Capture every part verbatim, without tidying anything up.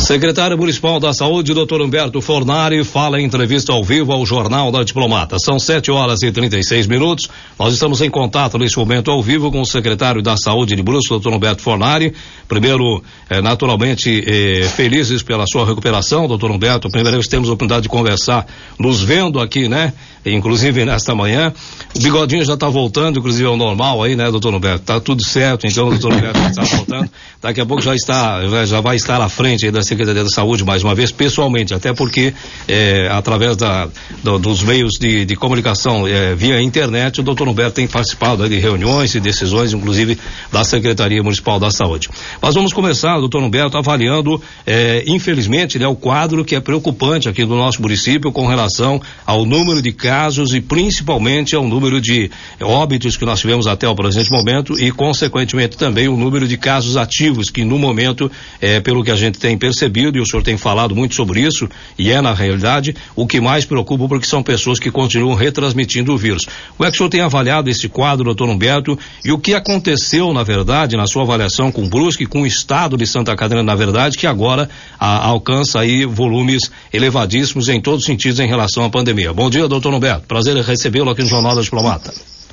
Secretário Municipal da Saúde, doutor Humberto Fornari, fala em entrevista ao vivo ao Jornal da Diplomata. São sete horas e trinta e seis minutos. Nós estamos em contato neste momento ao vivo com o secretário da Saúde de Brusque, doutor Humberto Fornari. Primeiro, eh, naturalmente, eh, felizes pela sua recuperação, doutor Humberto. Primeiro, nós temos a oportunidade de conversar, nos vendo aqui, né? Inclusive nesta manhã. O bigodinho já está voltando, inclusive ao normal aí, né, doutor Humberto? Tá tudo certo, então, doutor Humberto está voltando. Daqui a pouco já está, já vai estar à frente aí da Secretaria da Saúde mais uma vez, pessoalmente, até porque é, através da, do, dos meios de, de comunicação é, via internet, o doutor Humberto tem participado aí de reuniões e decisões, inclusive da Secretaria Municipal da Saúde. Mas vamos começar, doutor Humberto, avaliando, é, infelizmente, né, o quadro que é preocupante aqui no nosso município com relação ao número de casos e principalmente ao número de óbitos que nós tivemos até o presente momento e, consequentemente, também o número de casos ativos que, no momento, é, pelo que a gente tem percebido, e o senhor tem falado muito sobre isso, e é na realidade o que mais preocupa, porque são pessoas que continuam retransmitindo o vírus. Como é que o senhor tem avaliado esse quadro, doutor Humberto, e o que aconteceu, na verdade, na sua avaliação com Brusque, com o estado de Santa Catarina, na verdade, que agora a, alcança aí volumes elevadíssimos em todos os sentidos em relação à pandemia. Bom dia, doutor Humberto, prazer em recebê-lo aqui no Jornal da Diplomata.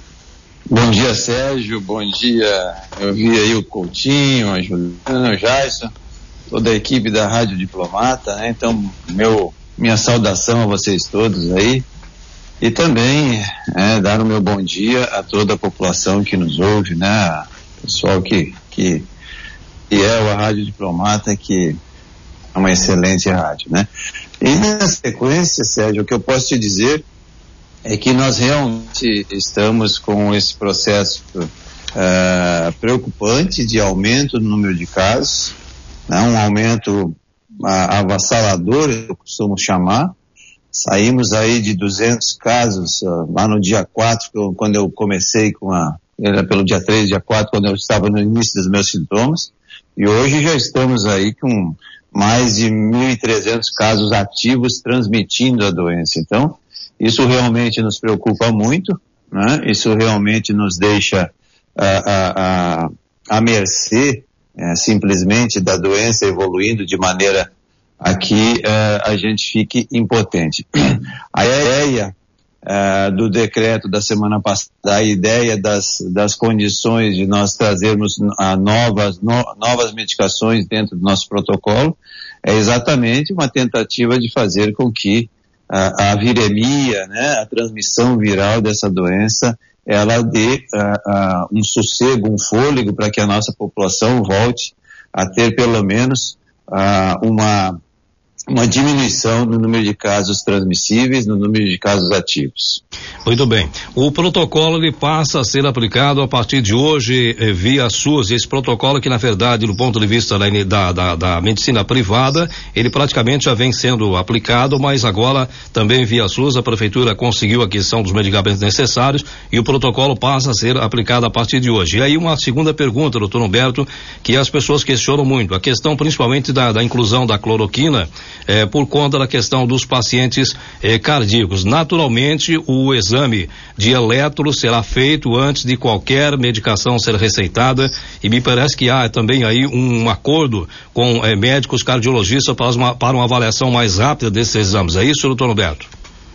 Bom dia, Sérgio, bom dia, eu vi aí o Coutinho, a Juliana, o Jason, toda a equipe da Rádio Diplomata, né? Então, meu, minha saudação a vocês todos aí, e também é, dar o meu bom dia a toda a população que nos ouve, né? Pessoal que, que, que é a Rádio Diplomata, que é uma excelente rádio, né? E na sequência, Sérgio, o que eu posso te dizer é que nós realmente estamos com esse processo uh, preocupante de aumento no número de casos, né? Um aumento uh, avassalador, eu costumo chamar. Saímos aí de duzentos casos uh, lá no dia quatro, quando eu comecei com a, era pelo dia três, dia quatro, quando eu estava no início dos meus sintomas, e hoje já estamos aí com mais de mil e trezentos casos ativos transmitindo a doença. Então, isso realmente nos preocupa muito, né? Isso realmente nos deixa à uh, uh, uh, mercê uh, simplesmente da doença evoluindo de maneira a que uh, a gente fique impotente. A ideia uh, do decreto da semana passada, a ideia das, das condições de nós trazermos uh, novas, no, novas medicações dentro do nosso protocolo é exatamente uma tentativa de fazer com que A, a viremia, né, a transmissão viral dessa doença, ela dê uh, uh, um sossego, um fôlego para que a nossa população volte a ter pelo menos uh, uma, uma diminuição no número de casos transmissíveis, no número de casos ativos. Muito bem. O protocolo ele passa a ser aplicado a partir de hoje eh, via SUS. Esse protocolo que, na verdade, do ponto de vista da, da, da medicina privada, ele praticamente já vem sendo aplicado, mas agora também via SUS a prefeitura conseguiu a aquisição dos medicamentos necessários e o protocolo passa a ser aplicado a partir de hoje. E aí uma segunda pergunta, doutor Humberto, que as pessoas questionam muito, a questão principalmente da, da inclusão da cloroquina eh, por conta da questão dos pacientes eh, cardíacos. Naturalmente, o exame de eletro será feito antes de qualquer medicação ser receitada e me parece que há também aí um acordo com eh, médicos cardiologistas para uma, para uma avaliação mais rápida desses exames. É isso, doutor Roberto?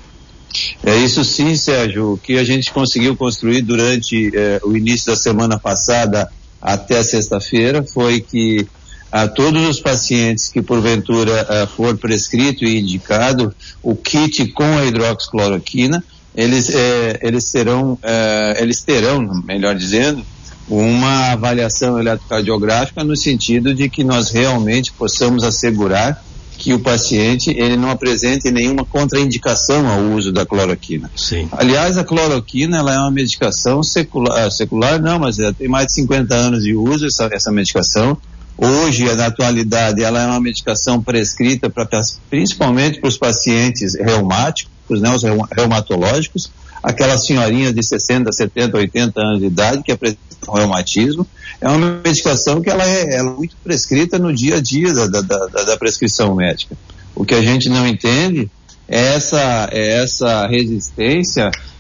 É isso sim, Sérgio. O que a gente conseguiu construir durante eh, o início da semana passada até sexta-feira foi que a todos os pacientes que porventura uh, for prescrito e indicado o kit com a hidroxicloroquina, eles, eh, eles serão, eh, eles terão, melhor dizendo, uma avaliação eletrocardiográfica no sentido de que nós realmente possamos assegurar que o paciente ele não apresente nenhuma contraindicação ao uso da cloroquina. Sim. Aliás, a cloroquina ela é uma medicação secular, secular não, mas ela tem mais de cinquenta anos de uso essa, essa medicação. Hoje, na atualidade, ela é uma medicação prescrita pra, principalmente para os pacientes reumáticos, né, os reumatológicos, aquelas senhorinhas de sessenta, setenta, oitenta anos de idade que apresentam reumatismo. É uma medicação que ela é, ela é muito prescrita no dia a dia da, da, da, da prescrição médica. O que a gente não entende é essa, é essa resistência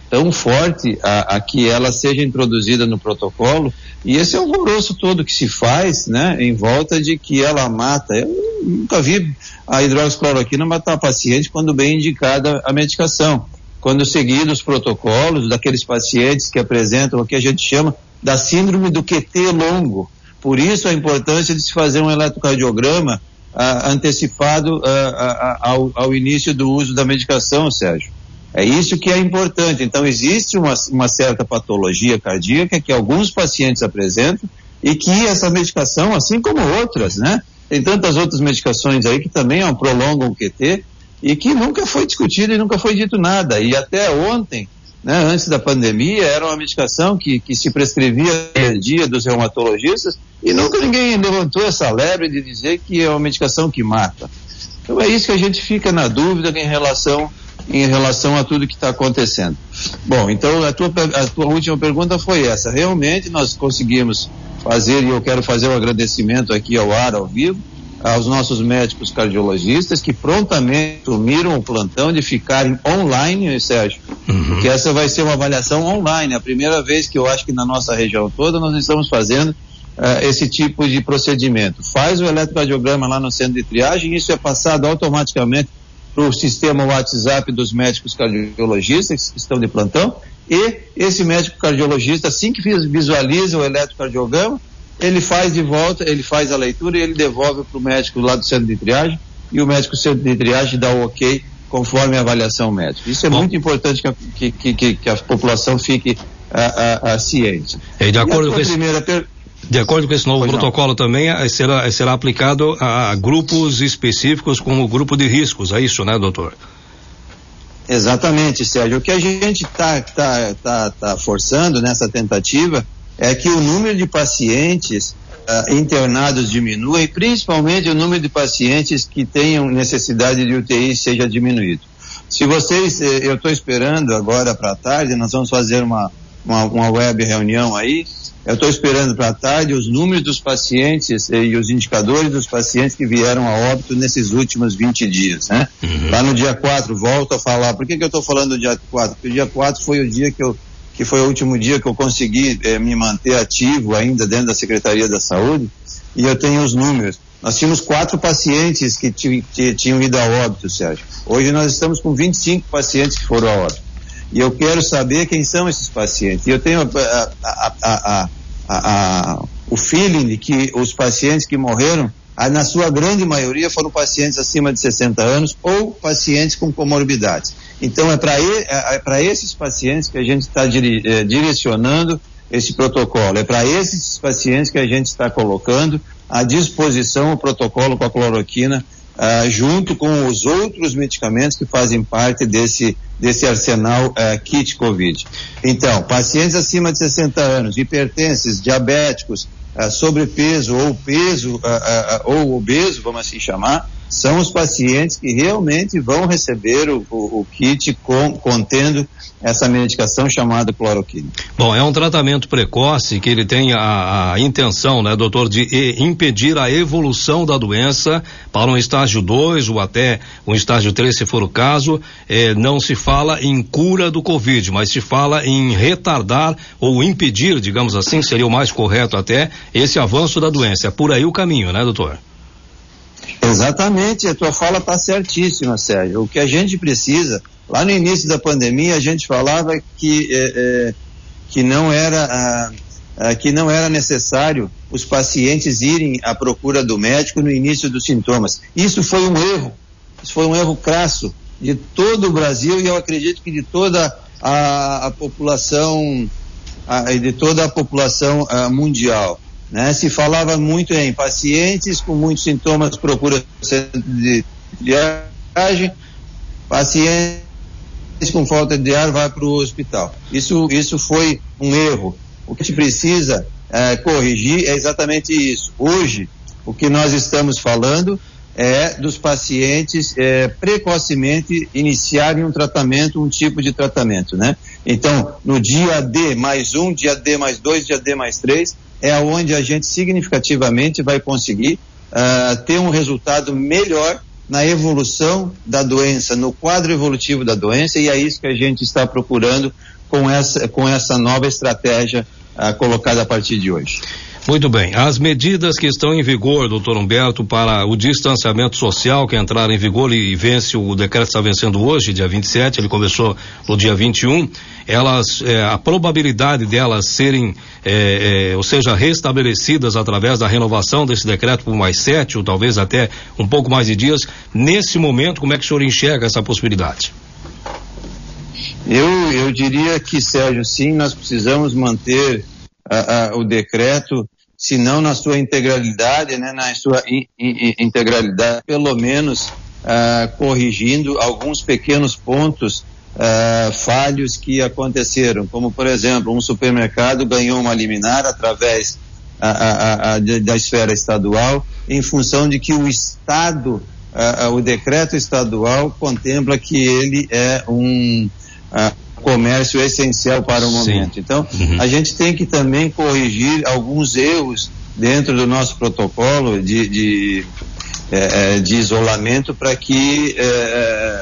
tão forte a, a que ela seja introduzida no protocolo, e esse é o alvoroço todo que se faz, né, em volta de que ela mata. Eu nunca vi a hidroxicloroquina matar paciente quando bem indicada a medicação, quando seguidos os protocolos daqueles pacientes que apresentam o que a gente chama da síndrome do Q T longo. Por isso a importância de se fazer um eletrocardiograma ah, antecipado ah, ah, ao, ao início do uso da medicação, Sérgio. É isso que é importante. Então existe uma, uma certa patologia cardíaca que alguns pacientes apresentam e que essa medicação, assim como outras, né? Tem tantas outras medicações aí que também ó, prolongam o Q T e que nunca foi discutido e nunca foi dito nada. E até ontem, né, antes da pandemia, era uma medicação que, que se prescrevia dia a dia dos reumatologistas e nunca ninguém levantou essa lebre de dizer que é uma medicação que mata. Então é isso que a gente fica na dúvida em relação em relação a tudo que está acontecendo. Bom, então a tua, a tua última pergunta foi essa. Realmente nós conseguimos fazer, e eu quero fazer um agradecimento aqui ao ar, ao vivo, aos nossos médicos cardiologistas que prontamente assumiram o plantão de ficarem online, Sérgio, uhum. Porque essa vai ser uma avaliação online, a primeira vez que eu acho que na nossa região toda nós estamos fazendo uh, esse tipo de procedimento. Faz o eletrocardiograma lá no centro de triagem, isso é passado automaticamente para o sistema WhatsApp dos médicos cardiologistas que estão de plantão, e esse médico cardiologista, assim que visualiza o eletrocardiograma, ele faz de volta, ele faz a leitura e ele devolve para o médico lá do centro de triagem, e o médico do centro de triagem dá o ok conforme a avaliação médica. Isso é Bom. muito importante que a, que, que, que a população fique a, a, a ciente. E de acordo com esse... primeira per... De acordo com esse novo pois protocolo não. também, será, será aplicado a grupos específicos como o grupo de riscos, é isso, né, doutor? Exatamente, Sérgio. O que a gente está tá, tá, tá forçando nessa tentativa é que o número de pacientes uh, internados diminua, e principalmente o número de pacientes que tenham necessidade de U T I seja diminuído. Se vocês, eh, eu estou esperando agora para a tarde, nós vamos fazer uma, uma, uma web reunião aí. Eu estou esperando para a tarde os números dos pacientes eh, e os indicadores dos pacientes que vieram a óbito nesses últimos vinte dias, né? Uhum. Lá no dia quatro, volto a falar. Por que que eu estou falando do dia quatro? Porque o dia quatro foi o dia que eu, que foi o último dia que eu consegui eh, me manter ativo ainda dentro da Secretaria da Saúde, e eu tenho os números. Nós tínhamos quatro pacientes que, t- que tinham ido a óbito, Sérgio. Hoje nós estamos com vinte e cinco pacientes que foram a óbito. E eu quero saber quem são esses pacientes. E eu tenho a, a, a, a, a, o feeling de que os pacientes que morreram, na sua grande maioria, foram pacientes acima de sessenta anos ou pacientes com comorbidades. Então é para é, é esses pacientes que a gente está dire, é, direcionando esse protocolo. É para esses pacientes que a gente está colocando à disposição o protocolo com a cloroquina, Uh, junto com os outros medicamentos que fazem parte desse, desse arsenal uh, kit Covid. Então, pacientes acima de sessenta anos, hipertensos, diabéticos, uh, sobrepeso ou peso, uh, uh, ou obeso, vamos assim chamar, são os pacientes que realmente vão receber o, o, o kit com, contendo essa medicação chamada cloroquina. Bom, é um tratamento precoce que ele tem a, a intenção, né, doutor, de e, impedir a evolução da doença para um estágio dois ou até um estágio três, se for o caso. Eh, não se fala em cura do Covid, mas se fala em retardar ou impedir, digamos assim, seria o mais correto até, esse avanço da doença. É por aí o caminho, né, doutor? Exatamente, a tua fala está certíssima, Sérgio. O que a gente precisa, lá no início da pandemia, a gente falava que, é, é, que, não era, a, a, que não era necessário os pacientes irem à procura do médico no início dos sintomas. Isso foi um erro, isso foi um erro crasso de todo o Brasil, e eu acredito que de toda a, a população, a, de toda a população a, mundial. Né? Se falava muito em pacientes com muitos sintomas procura centro de triagem, pacientes com falta de ar vai para o hospital. Isso, isso foi um erro. O que a gente precisa é, corrigir é exatamente isso. Hoje, o que nós estamos falando é dos pacientes é, precocemente iniciarem um tratamento, um tipo de tratamento, né? Então, no dia D mais um, dia D mais dois, dia D mais três, é onde a gente significativamente vai conseguir uh, ter um resultado melhor na evolução da doença, no quadro evolutivo da doença, e é isso que a gente está procurando com essa, com essa nova estratégia uh, colocada a partir de hoje. Muito bem. As medidas que estão em vigor, doutor Humberto, para o distanciamento social que entraram em vigor e vence, o decreto está vencendo hoje, dia vinte e sete, ele começou no dia vinte e um, elas, é, a probabilidade delas serem, é, é, ou seja, restabelecidas através da renovação desse decreto por mais sete ou talvez até um pouco mais de dias, nesse momento, como é que o senhor enxerga essa possibilidade? Eu, eu diria que, Sérgio, sim, nós precisamos manter uh, uh, o decreto, se não na sua integralidade, né, na sua in, in, integralidade, pelo menos uh, corrigindo alguns pequenos pontos uh, falhos que aconteceram, como, por exemplo, um supermercado ganhou uma liminar através a, a, a, da esfera estadual, em função de que o Estado, uh, uh, o decreto estadual contempla que ele é um uh, comércio essencial para o momento. Sim. Então, uhum. a gente tem que também corrigir alguns erros dentro do nosso protocolo de, de, é, de isolamento para que é,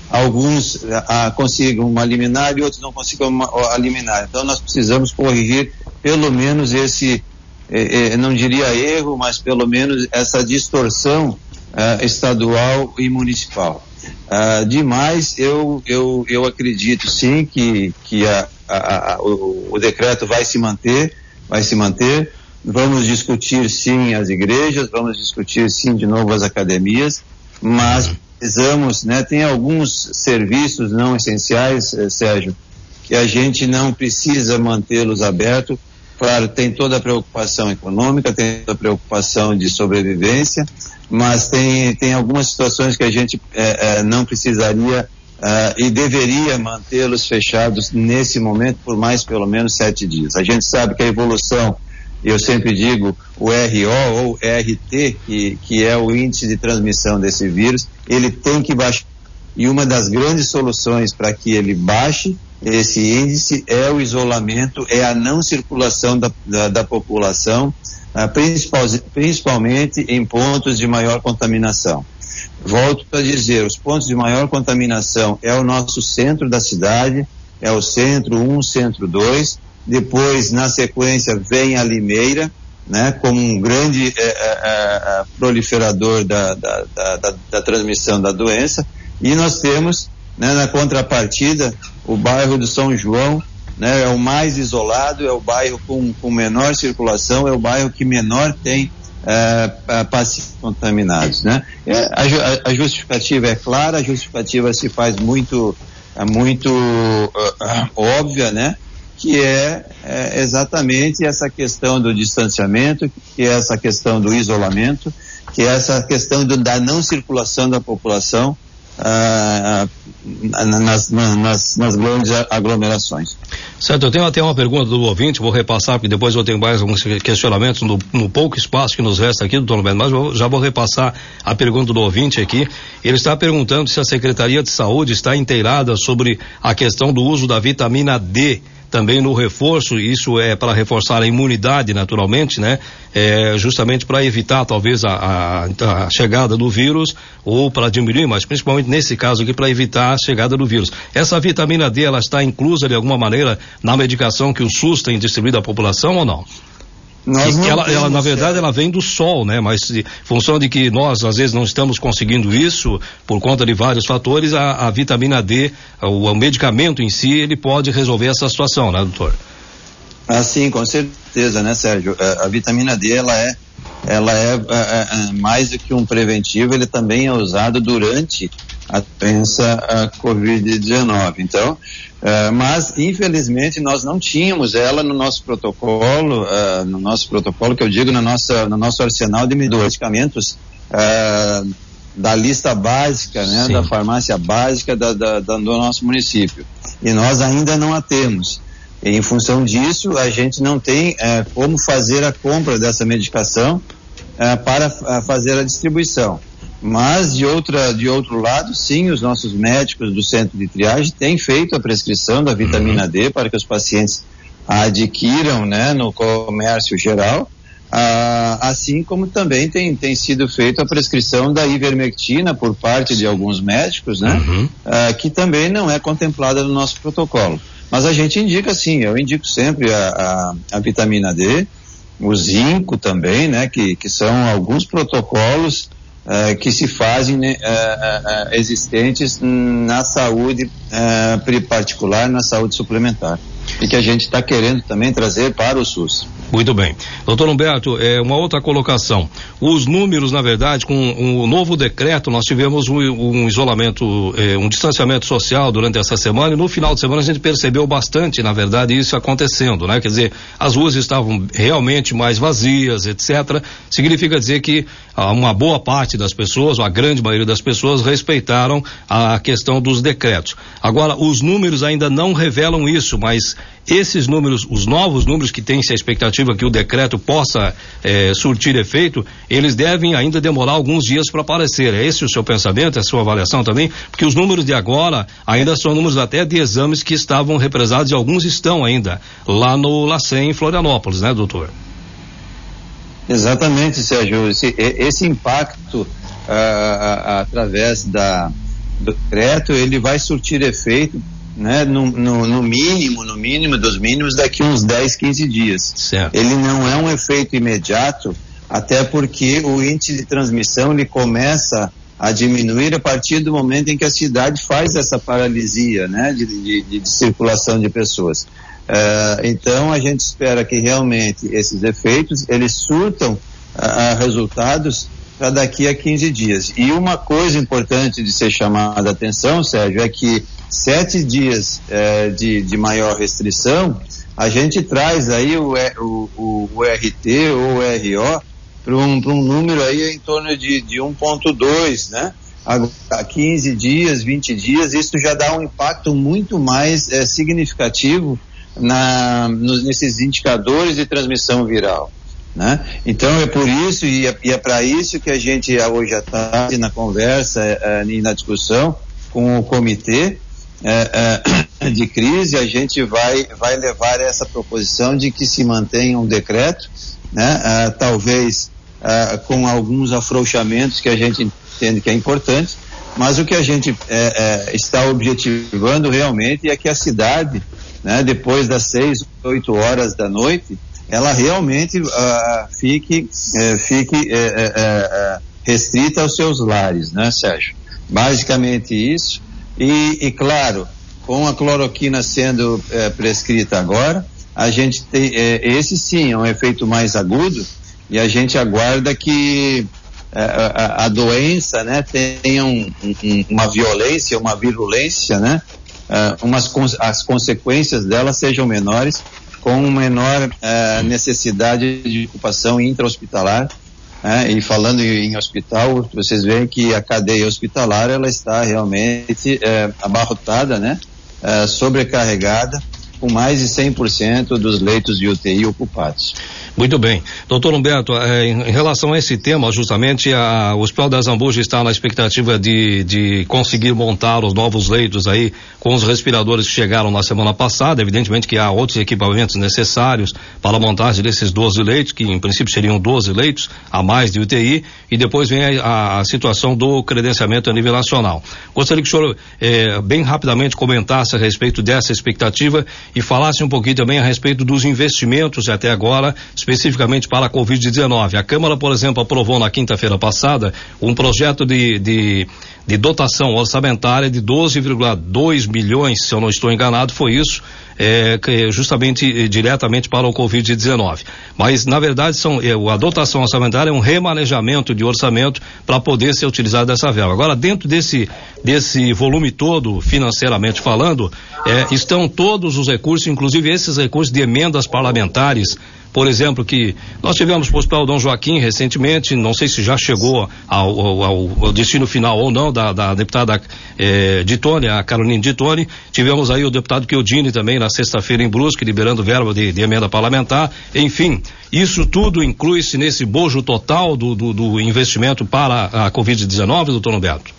alguns a, consigam uma liminar e outros não consigam uma, a liminar. Então, nós precisamos corrigir pelo menos esse, é, é, não diria erro, mas pelo menos essa distorção é, estadual e municipal. Uh, demais, eu, eu, eu acredito sim que, que a, a, a, o, o decreto vai se manter, vai se manter. Vamos discutir sim as igrejas, vamos discutir sim de novo as academias, mas precisamos, né, tem alguns serviços não essenciais, eh, Sérgio, que a gente não precisa mantê-los abertos. Claro, tem toda a preocupação econômica, tem toda a preocupação de sobrevivência, mas tem, tem algumas situações que a gente é, é, não precisaria é, e deveria mantê-los fechados nesse momento por mais pelo menos sete dias. A gente sabe que a evolução, eu sempre digo, o R O ou R T, que, que é o índice de transmissão desse vírus, ele tem que baixar. E uma das grandes soluções para que ele baixe esse índice é o isolamento, é a não circulação da, da, da população, ah, principal, principalmente em pontos de maior contaminação. Volto a dizer, os pontos de maior contaminação é o nosso centro da cidade, é o centro um, centro dois, depois na sequência vem a Limeira, né, como um grande é, é, é, proliferador da, da, da, da, da transmissão da doença, e nós temos, né, na contrapartida, o bairro do São João, né, é o mais isolado, é o bairro com, com menor circulação, é o bairro que menor tem é, pacientes contaminados, né? É, a, a justificativa é clara, a justificativa se faz muito, é, muito uh, óbvia, né? Que é, é exatamente essa questão do distanciamento, que é essa questão do isolamento, que é essa questão do, da não circulação da população Ah, nas, nas, nas grandes aglomerações. Certo, eu tenho até uma pergunta do ouvinte, vou repassar, porque depois eu tenho mais alguns questionamentos no, no pouco espaço que nos resta aqui, doutor Humberto, mas eu já vou repassar a pergunta do ouvinte aqui. Ele está perguntando se a Secretaria de Saúde está inteirada sobre a questão do uso da vitamina D também no reforço. Isso é para reforçar a imunidade, naturalmente, né? É justamente para evitar talvez a, a, a chegada do vírus ou para diminuir, mas principalmente nesse caso aqui para evitar a chegada do vírus. Essa vitamina D, ela está inclusa de alguma maneira na medicação que o SUS tem distribuído à população ou não? Nós não ela, ela, na verdade, ela vem do sol, né? Mas em função de que nós, às vezes, não estamos conseguindo isso, por conta de vários fatores, a, a vitamina D, o, o medicamento em si, ele pode resolver essa situação, né, doutor? Ah, sim, com certeza, né, Sérgio? A, a vitamina D, ela é, ela é, é, é mais do que um preventivo, ele também é usado durante a doença covid dezenove. Então, Uh, mas infelizmente nós não tínhamos ela no nosso protocolo, uh, no nosso protocolo que eu digo, na nossa, no nosso arsenal de medicamentos uh, da lista básica, né, Sim. da farmácia básica da, da, da, do nosso município. E nós ainda não a temos. E, em função disso, a gente não tem uh, como fazer a compra dessa medicação uh, para uh, fazer a distribuição. Mas, de, outra, de outro lado, sim, os nossos médicos do centro de triagem têm feito a prescrição da vitamina uhum. D para que os pacientes a adquiram, né, no comércio geral, Ah, assim como também tem, tem sido feita a prescrição da ivermectina por parte de alguns médicos, né? Uhum. Ah, que também não é contemplada no nosso protocolo. Mas a gente indica sim, eu indico sempre a, a, a vitamina D, o zinco também, né? Que, que são alguns protocolos Uh, que se fazem né, uh, uh, existentes na saúde uh, particular, na saúde suplementar, e que a gente está querendo também trazer para o SUS. Muito bem. Doutor Humberto, é, uma outra colocação. Os números, na verdade, com o um novo decreto, nós tivemos um, um isolamento, é, um distanciamento social durante essa semana, e no final de semana a gente percebeu bastante, na verdade, isso acontecendo, né? Quer dizer, as ruas estavam realmente mais vazias, etcétera. Significa dizer que ah, uma boa parte das pessoas, ou a grande maioria das pessoas, respeitaram a questão dos decretos. Agora, os números ainda não revelam isso, mas esses números, os novos números que tem-se a expectativa que o decreto possa eh, surtir efeito, eles devem ainda demorar alguns dias para aparecer. É esse o seu pensamento, é a sua avaliação também? Porque os números de agora ainda são números até de exames que estavam represados, e alguns estão ainda lá no LACEN em Florianópolis, né, doutor? Exatamente, Sérgio. Esse, esse impacto ah, ah, através da, do decreto, ele vai surtir efeito, né, no, no, no mínimo, no mínimo dos mínimos, daqui uns dez, quinze dias. Certo. Ele não é um efeito imediato, até porque o índice de transmissão ele começa a diminuir a partir do momento em que a cidade faz essa paralisia, né, de, de, de, de circulação de pessoas. Uh, então a gente espera que realmente esses efeitos eles surtam uh, resultados para daqui a quinze dias. E uma coisa importante de ser chamada a atenção, Sérgio, é que sete dias uh, de, de maior restrição, a gente traz aí o, o, o, o R T ou o R O para um, para um número aí em torno de, de um ponto dois, né? A quinze dias, vinte dias, isso já dá um impacto muito mais uh, significativo Na, nos, nesses indicadores de transmissão viral, né? Então é por isso e é, e é para isso que a gente hoje à tarde na conversa é, e na discussão com o comitê é, é, de crise a gente vai vai levar essa proposição de que se mantenha um decreto, né? É, talvez é, com alguns afrouxamentos que a gente entende que é importante, mas o que a gente é, é, está objetivando realmente é que a cidade, né, depois das seis, oito horas da noite, ela realmente uh, fique, uh, fique uh, uh, uh, restrita aos seus lares, né, Sérgio? Basicamente isso. E, e claro, com a cloroquina sendo uh, prescrita agora, a gente tem, uh, esse sim é um efeito mais agudo, e a gente aguarda que uh, a, a doença, né, tenha um, um, uma violência, uma virulência, né? Uh, umas, as consequências dela sejam menores, com menor uh, necessidade de ocupação intra-hospitalar, uh, e falando em, em hospital, vocês veem que a cadeia hospitalar ela está realmente uh, abarrotada, né? Uh, sobrecarregada, com mais de cem por cento dos leitos de U T I ocupados. Muito bem. Doutor Humberto, eh, em relação a esse tema, justamente a, o Hospital da Zambuja está na expectativa de, de conseguir montar os novos leitos aí com os respiradores que chegaram na semana passada. Evidentemente que há outros equipamentos necessários para a montagem desses doze leitos, que em princípio seriam doze leitos a mais de U T I, e depois vem a, a situação do credenciamento a nível nacional. Gostaria que o senhor eh, bem rapidamente comentasse a respeito dessa expectativa e falasse um pouquinho também a respeito dos investimentos até agora, especificamente para a covid dezenove. A Câmara, por exemplo, aprovou na quinta-feira passada um projeto de, de, de dotação orçamentária de doze vírgula dois milhões, se eu não estou enganado, foi isso, é, justamente é, diretamente para o covid dezenove. Mas, na verdade, são, é, a dotação orçamentária é um remanejamento de orçamento para poder ser utilizado dessa verba. Agora, dentro desse, desse volume todo, financeiramente falando, é, estão todos os recursos, inclusive esses recursos de emendas parlamentares, por exemplo, que nós tivemos para o Hospital Dom Joaquim recentemente, não sei se já chegou ao, ao, ao destino final ou não, da, da deputada eh, Ditone, a Caroline Ditone. Tivemos aí o deputado Chiodini também na sexta-feira em Brusque, liberando verba de, de emenda parlamentar. Enfim, isso tudo inclui-se nesse bojo total do, do, do investimento para a covid dezenove, doutor Humberto?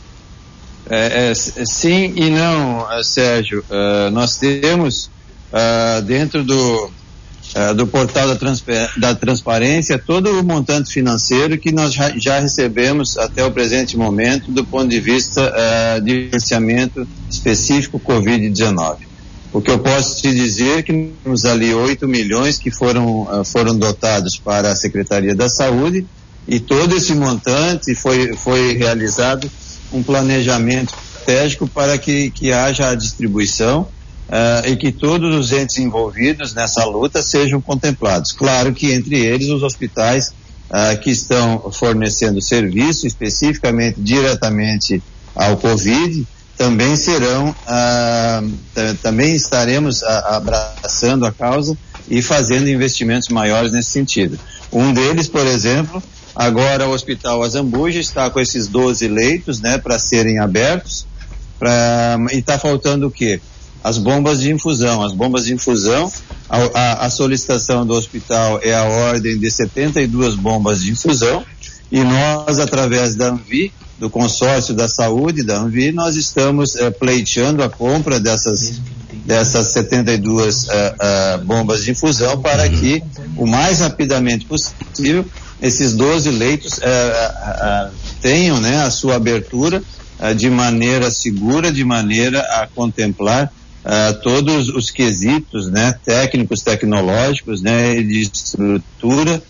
É, é, sim e não, Sérgio. Uh, nós temos uh, dentro do uh, do portal da, transpa- da transparência todo o montante financeiro que nós já, já recebemos até o presente momento do ponto de vista uh, de financiamento específico covid dezenove. O que eu posso te dizer é que temos ali oito milhões que foram, uh, foram dotados para a Secretaria da Saúde, e todo esse montante foi, foi realizado um planejamento estratégico para que, que haja a distribuição uh, e que todos os entes envolvidos nessa luta sejam contemplados. Claro que entre eles os hospitais uh, que estão fornecendo serviço especificamente diretamente ao Covid também serão, uh, t- também estaremos uh, abraçando a causa e fazendo investimentos maiores nesse sentido. Um deles, por exemplo, agora o Hospital Azambuja está com esses doze leitos, né, para serem abertos, pra, e está faltando o quê? As bombas de infusão. As bombas de infusão, a, a, a solicitação do hospital é a ordem de setenta e duas bombas de infusão, e nós, através da Anvi, do consórcio da saúde da Anvi, nós estamos eh, pleiteando a compra dessas, dessas setenta e duas uh, uh, bombas de infusão para que o mais rapidamente possível esses doze leitos uh, uh, uh, tenham, né, a sua abertura uh, de maneira segura, de maneira a contemplar uh, todos os quesitos, né, técnicos, tecnológicos, né, de estrutura,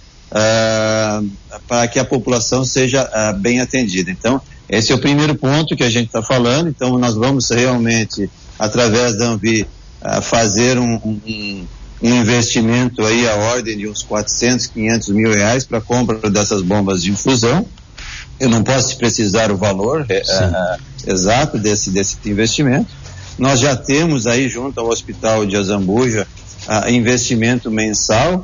Uh, para que a população seja uh, bem atendida. Então, esse é o primeiro ponto que a gente está falando. Então, nós vamos realmente, através da Anvi, uh, fazer um, um, um investimento aí à ordem de uns quatrocentos, quinhentos mil reais para a compra dessas bombas de infusão. Eu não posso precisar o valor uh, exato desse, desse investimento. Nós já temos aí junto ao Hospital de Azambuja uh, investimento mensal,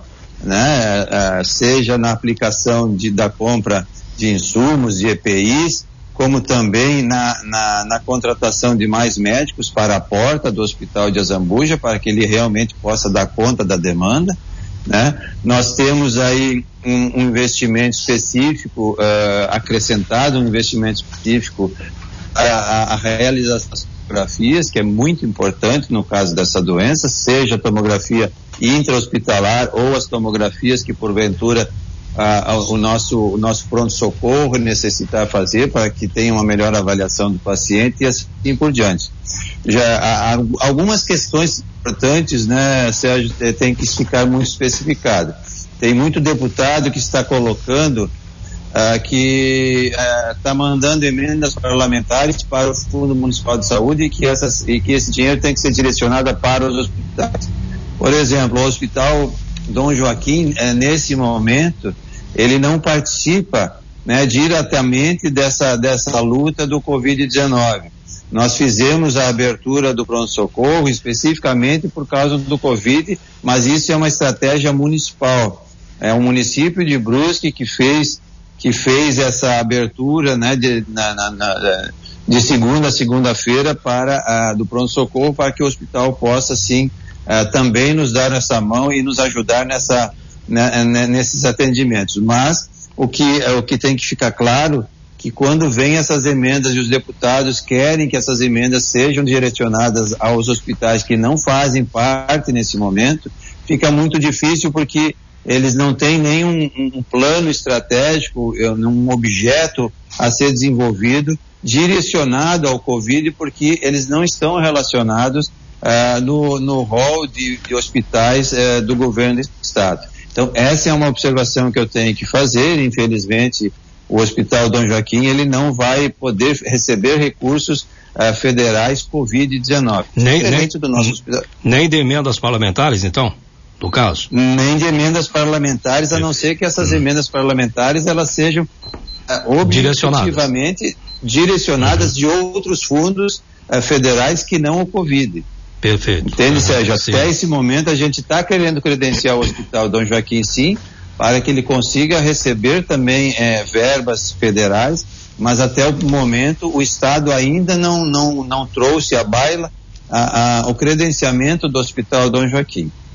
né, uh, seja na aplicação de, da compra de insumos, de E P Is, como também na, na, na contratação de mais médicos para a porta do Hospital de Azambuja, para que ele realmente possa dar conta da demanda, né? Nós temos aí um, um investimento específico, uh, acrescentado, um investimento específico para a, a realização das tomografias, que é muito importante no caso dessa doença, seja a tomografia intra-hospitalar ou as tomografias que porventura ah, o nosso, o nosso pronto-socorro necessitar fazer para que tenha uma melhor avaliação do paciente e assim por diante. Já há, há algumas questões importantes, né, Sérgio, tem que ficar muito especificado. Tem muito deputado que está colocando ah, que está ah, mandando emendas parlamentares para o Fundo Municipal de Saúde e que, essas, e que esse dinheiro tem que ser direcionado para os hospitais. Por exemplo, o Hospital Dom Joaquim, eh, nesse momento, ele não participa, né, diretamente dessa, dessa luta do covid dezenove. Nós fizemos a abertura do pronto-socorro especificamente por causa do Covid, mas isso é uma estratégia municipal. É um município de Brusque que fez, que fez essa abertura, né, de, na, na, na, de segunda a segunda-feira para a, do pronto-socorro, para que o hospital possa, sim, Uh, também nos dar essa mão e nos ajudar nessa, né, nesses atendimentos. Mas o que, uh, o que tem que ficar claro que quando vem essas emendas e os deputados querem que essas emendas sejam direcionadas aos hospitais que não fazem parte nesse momento, fica muito difícil porque eles não têm nenhum um plano estratégico, um objeto a ser desenvolvido direcionado ao Covid, porque eles não estão relacionados Uh, no, no rol de, de hospitais uh, do governo do estado. Então, essa é uma observação que eu tenho que fazer. Infelizmente, o Hospital Dom Joaquim, ele não vai poder receber recursos uh, federais covid dezenove. Nem, nem, do nosso hospital. Nem de emendas parlamentares, então, no caso? Nem de emendas parlamentares, a não ser que essas hum. emendas parlamentares, elas sejam uh, objetivamente direcionadas uhum. de outros fundos uh, federais que não o Covid. Perfeito. Entende, uhum, Sérgio? sim. Até esse momento a gente está querendo credenciar o Hospital Dom Joaquim, sim, para que ele consiga receber também eh, verbas federais, mas até o momento o Estado ainda não, não, não trouxe à baila a, a, o credenciamento do Hospital Dom Joaquim.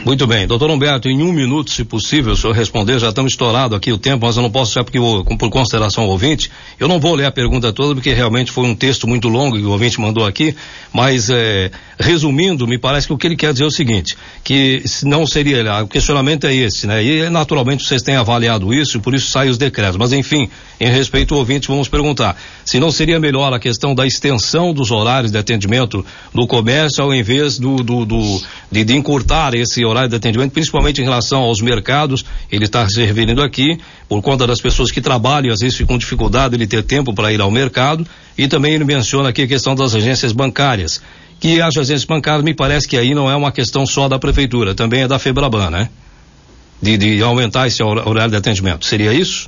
Muito bem, doutor Humberto, em um minuto, se possível, o senhor responder, já estamos estourado aqui o tempo, mas eu não posso já porque, eu, por consideração ao ouvinte, eu não vou ler a pergunta toda porque realmente foi um texto muito longo que o ouvinte mandou aqui, mas é, resumindo, me parece que o que ele quer dizer é o seguinte, que não seria, o questionamento é esse, né, e naturalmente vocês têm avaliado isso e por isso saem os decretos, mas enfim, em respeito ao ouvinte, vamos perguntar, se não seria melhor a questão da extensão dos horários de atendimento no comércio ao invés do, do, do de, de encurtar esse horário de atendimento, principalmente em relação aos mercados, ele está se referindo aqui, por conta das pessoas que trabalham, às vezes ficam com dificuldade de ter tempo para ir ao mercado, e também ele menciona aqui a questão das agências bancárias, que as agências bancárias me parece que aí não é uma questão só da prefeitura, também é da FEBRABAN, né? De, de aumentar esse horário de atendimento, seria isso?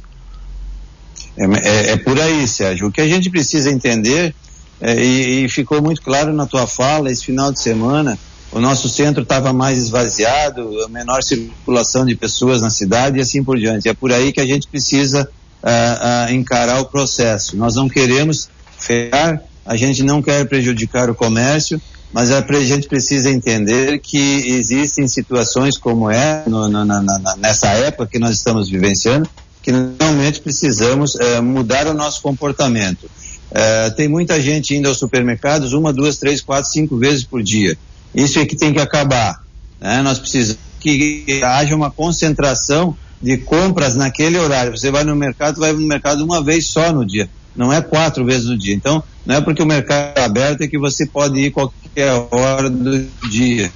É, é, é por aí, Sérgio, o que a gente precisa entender, é, e, e ficou muito claro na tua fala, esse final de semana, o nosso centro estava mais esvaziado, a menor circulação de pessoas na cidade e assim por diante. É por aí que a gente precisa uh, uh, encarar o processo. Nós não queremos fechar, a gente não quer prejudicar o comércio, mas a gente precisa entender que existem situações como é, no, no, na, na, nessa época que nós estamos vivenciando, que realmente precisamos uh, mudar o nosso comportamento. Uh, tem muita gente indo aos supermercados uma, duas, três, quatro, cinco vezes por dia. Isso é que tem que acabar, né? Nós precisamos que haja uma concentração de compras naquele horário. Você vai no mercado, vai no mercado uma vez só no dia, não é quatro vezes no dia. Então, não é porque o mercado é aberto é que você pode ir qualquer hora do dia.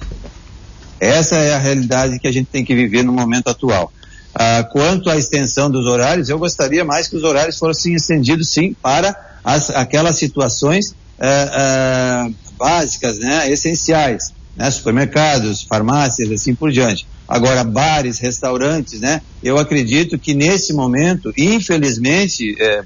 Essa é a realidade que a gente tem que viver no momento atual. Ah, quanto à extensão dos horários, eu gostaria mais que os horários fossem estendidos, sim, para as, aquelas situações ah, ah, básicas, né, essenciais, né, supermercados, farmácias, assim por diante. Agora, bares, restaurantes, né, eu acredito que nesse momento, infelizmente, é,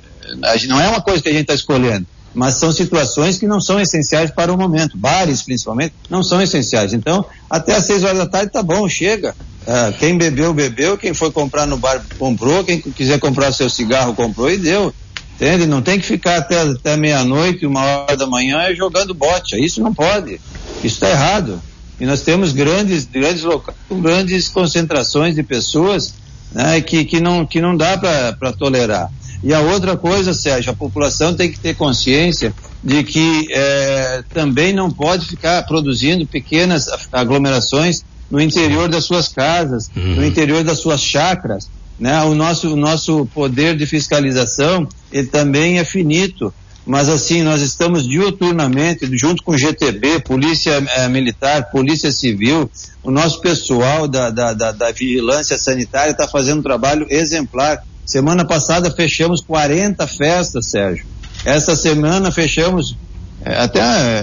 não é uma coisa que a gente está escolhendo, mas são situações que não são essenciais para o momento. Bares, principalmente, não são essenciais. Então, até às seis horas da tarde tá bom, chega. Uh, quem bebeu, bebeu, quem foi comprar no bar, comprou, quem quiser comprar seu cigarro, comprou e deu. Entende? Não tem que ficar até, até meia-noite, uma hora da manhã jogando bote. Isso não pode. Isso está errado. E nós temos grandes, grandes locais, com grandes concentrações de pessoas, né, que, que, não, que não dá para tolerar. E a outra coisa, Sérgio, a população tem que ter consciência de que é, também não pode ficar produzindo pequenas aglomerações no interior das suas casas, uhum. no interior das suas chácaras, né? O nosso, o nosso poder de fiscalização, ele também é finito, mas assim, nós estamos diuturnamente, junto com o G T B, Polícia eh, Militar, Polícia Civil, o nosso pessoal da, da, da, da vigilância sanitária está fazendo um trabalho exemplar. Semana passada fechamos quarenta festas, Sérgio. Essa semana fechamos é, até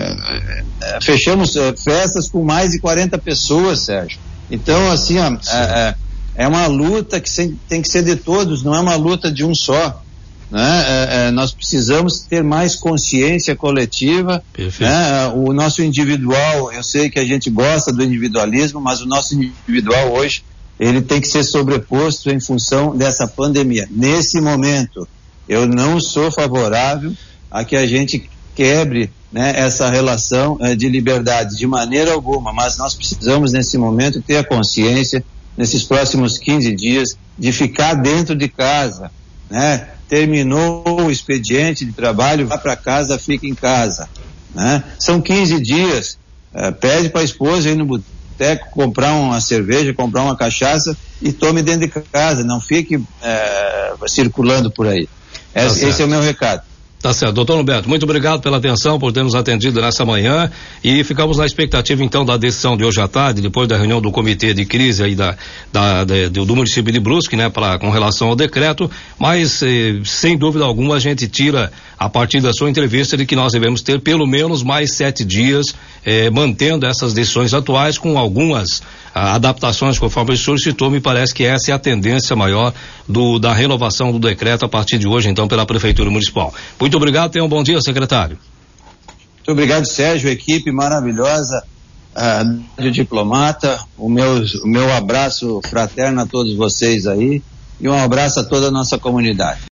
é, é, fechamos é, festas com mais de quarenta pessoas, Sérgio. Então, assim, ó, é, é uma luta que sem, tem que ser de todos, não é uma luta de um só, né? É, é, nós precisamos ter mais consciência coletiva, né? O nosso individual, eu sei que a gente gosta do individualismo, mas o nosso individual hoje, ele tem que ser sobreposto em função dessa pandemia. Nesse momento, eu não sou favorável a que a gente quebre, né, essa relação eh, de liberdade de maneira alguma, mas nós precisamos nesse momento ter a consciência, nesses próximos quinze dias, de ficar dentro de casa, né? Terminou o expediente de trabalho, vá para casa, fica em casa, né? São quinze dias, eh, pede para a esposa ir no boteco, comprar uma cerveja, comprar uma cachaça e tome dentro de casa, não fique eh, circulando por aí. Esse, tá esse é o meu recado. Tá certo, doutor Humberto, muito obrigado pela atenção, por ter nos atendido nessa manhã e ficamos na expectativa então da decisão de hoje à tarde, depois da reunião do comitê de crise aí da, da, da do, do município de Brusque, né, pra, com relação ao decreto, mas eh, sem dúvida alguma a gente tira a partir da sua entrevista de que nós devemos ter pelo menos mais sete dias eh, mantendo essas decisões atuais com algumas ah, adaptações conforme o senhor citou. Me parece que essa é a tendência maior do, da renovação do decreto a partir de hoje então pela Prefeitura Municipal. Muito obrigado, tenha um bom dia, secretário. Muito obrigado, Sérgio, equipe maravilhosa, uh, diplomata, o meu, o meu abraço fraterno a todos vocês aí e um abraço a toda a nossa comunidade.